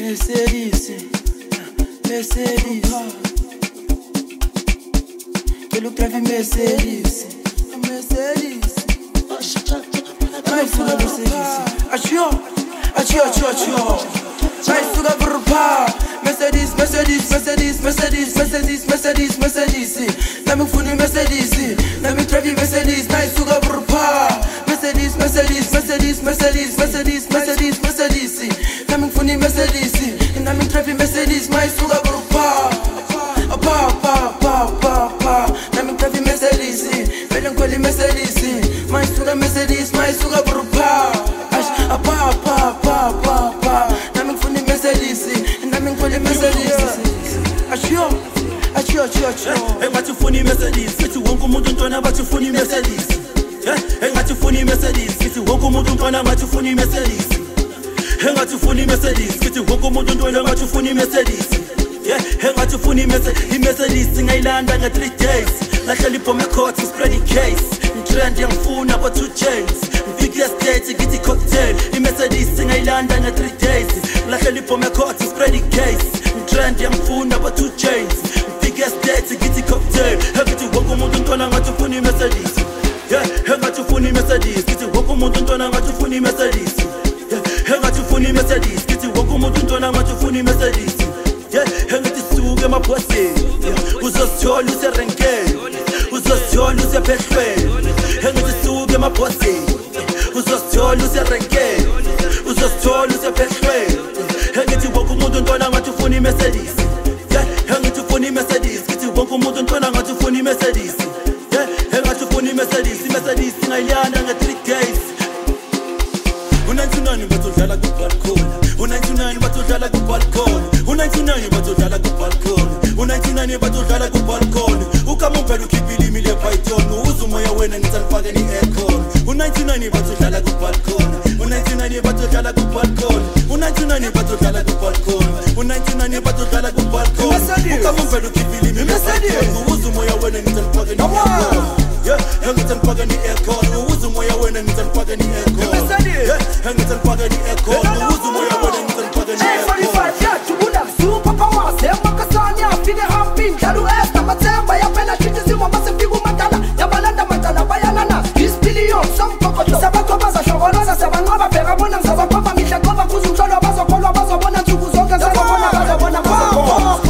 Mercedes, Mercedes. Que look drive Mercedes, Mercedes. Nice to the Mercedes. Achio. Nice to the Burpa. Mercedes. Let me phone Mercedes. Let me drive Mercedes. Nice to the Burpa. Mercedes. Let me phone Mercedes. Let me drive Mercedes. Nice to the Burpa. Let me drive Mercedes. Let me call Mercedes. Nice to the Mercedes. Nice to the Burpa. Let me phone Mercedes. Let me call Mercedes. Hey, what you funny Mercedes? Get you won't come out and about you funny Mercedes. Hey, what you funny Mercedes? Get you won't come out and about you funny Mercedes. Hey, what you funny Mercedes? Get you won't come out and about you funny Mercedes. Yeah, hey, what you funny Mercedes? Mercedes sing island and 3 days. Like a lip on my court to spread the case. Trend young phone about 2 chains. Biggest state to get the cocktail. Mercedes sing island and 3 days. Like a lip on my court to spread the case. Trend young phone about 2 chains. Biggest day to get the cocktail. Hey, get you walk on and turn on to funny Mercedes. Yeah, hey, got you funny Mercedes. Get you walk on and turn on to funny Mercedes. Yeah, hey, got you funny Mercedes. Get you walk on and turn on to funny Mercedes. Yeah, hey, get you suge my pussy. Who's just your loose ranking? Who's just your loose petway? Hey, get you suge my pussy. Who's just your loose ranking? Who's just your loose petway? Hey, get you walk on and turn on to funny Mercedes. Funny Mercedes, get you walk on and turn on to funny Mercedes. Yeah, hey, got you funny Mercedes, Mercedes in Ireland and 3 days. 199 but to dala go balcon. 199 but to dala go balcon. 199 but to dala go balcon. 199 but to dala go balcon. Ukama mpelu kipili mile python. Uzu moya wena nitanipaka ni aircon. 199 but to dala go balcon. 199 but to dala go balcon. 199 but to dala go balcon. 199 but to dala go balcon. Ukama mpelu kipili mile python. Uzu moya wena nitanipaka ni aircon. Yeah, nitanipaka ni aircon. Uzu moya wena nitanipaka ni aircon. Yeah, nitanipaka ni aircon. Uzu moya wena nitanipaka ni aircon. Yeah, tubuda super power. Sema kasanya fine hampin. Dalu esta matemba ya pena chiti zima basi figu matala. Ya balanda matala bayanana. 10 billion some kokoto. Saba koba za shogoloza saba ngaba pera bona saba koba misha koba kuzumcholo bazo kolwa bazo bona tukuzonga saba bona bazo bona bazo.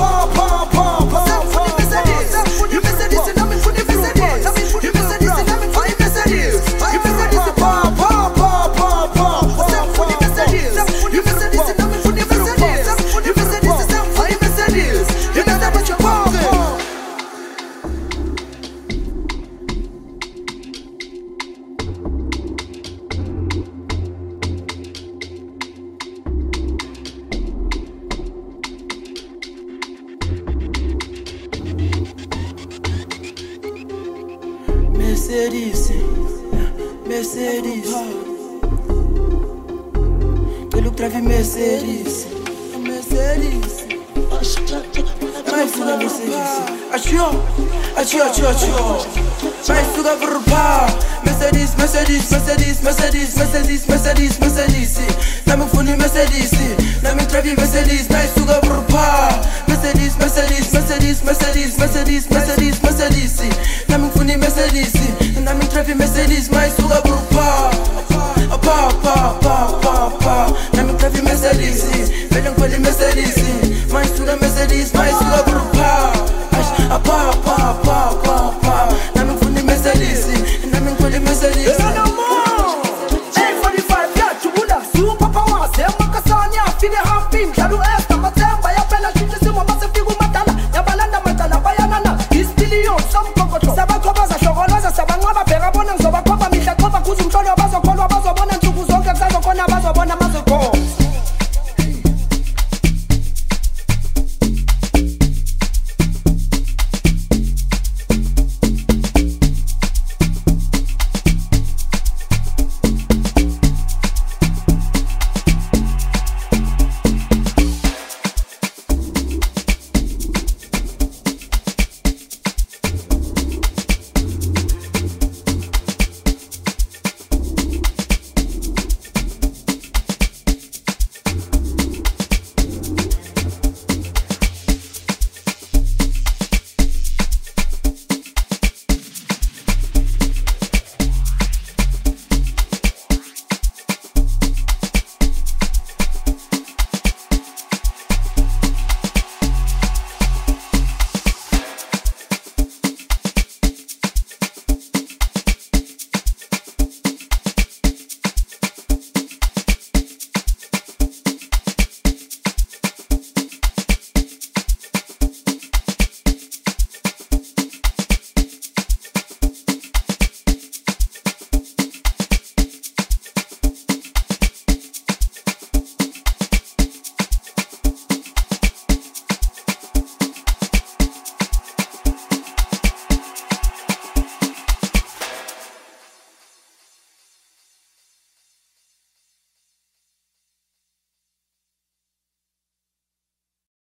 Mercedes. Que look drive Mercedes. Mercedes. Nice to the Mercedes. Achio. Nice to the Burpa. Mercedes. Let me phone Mercedes. Let me drive Mercedes. Nice to the Burpa. Mercedes. Let me phone Mercedes. Let me drive Mercedes. Nice to the Burpa. Let me drive Mercedes. Let me call Mercedes. Nice to the Mercedes. Nice to the Burpa. Let me phone Mercedes. Let me call Mercedes. Hey, 45, yeah, tubuda super power. Sema kasanya fine